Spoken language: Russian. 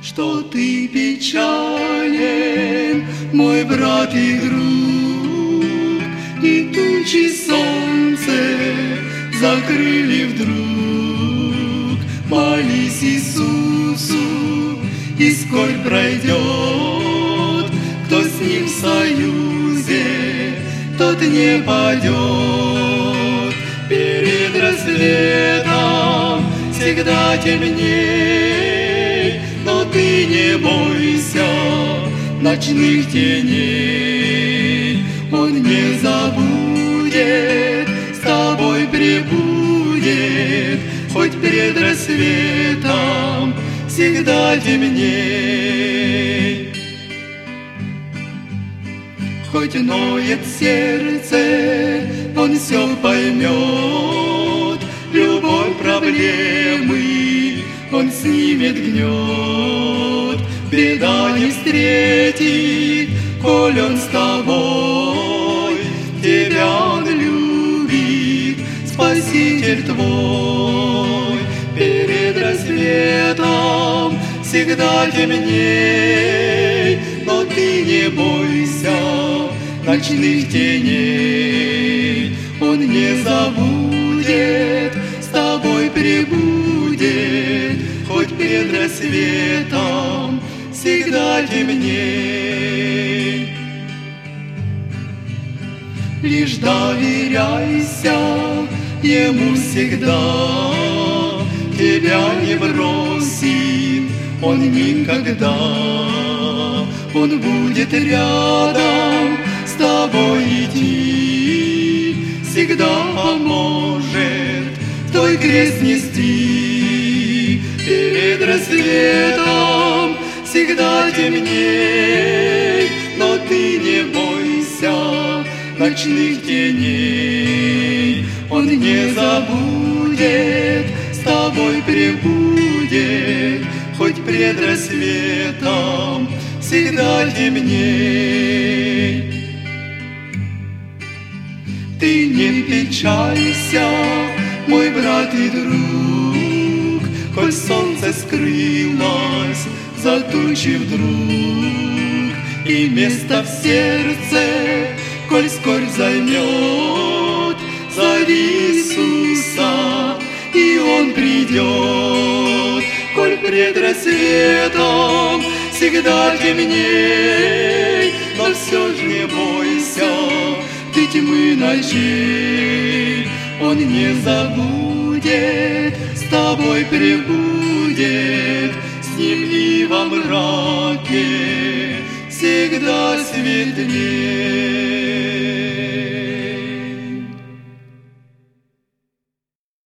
что ты печален, мой брат и друг, и тучи солнце закрыли вдруг. Молись Иисусу, и скорбь пройдет. Кто с Ним в союзе, тот не падет. Перед рассветом всегда темней, но ты не бойся ночных теней. Он не забудет, с тобой пребудет, хоть перед рассветом всегда темней. Хоть ноет сердце, он все поймет, любовь проблемы он снимет гнет. Беда не встретит, коль он с тобой, тебя он любит, Спаситель твой. Перед рассветом всегда темней, но ты не бойся ночных теней. Он не забудет, с тобой пребудет, хоть перед рассветом всегда темней. Лишь доверяйся Ему всегда, тебя не бросит Он никогда. Он будет рядом с тобой идти, всегда поможет твой крест нести. Перед рассветом всегда темней, но ты не бойся ночных теней. Он не забудет, с тобой пребудет, хоть пред рассветом всегда темней. Ты не печалься, мой брат и друг, хоть солнце скрылось за тучи вдруг, и место в сердце, коль скорбь займет, зови Иисуса, и Он придет. Коль пред рассветом всегда темней, но все ж не бойся ты тьмы ночей. Он не забудет, с тобой пребудет, с Ним и во мраке всегда светлей.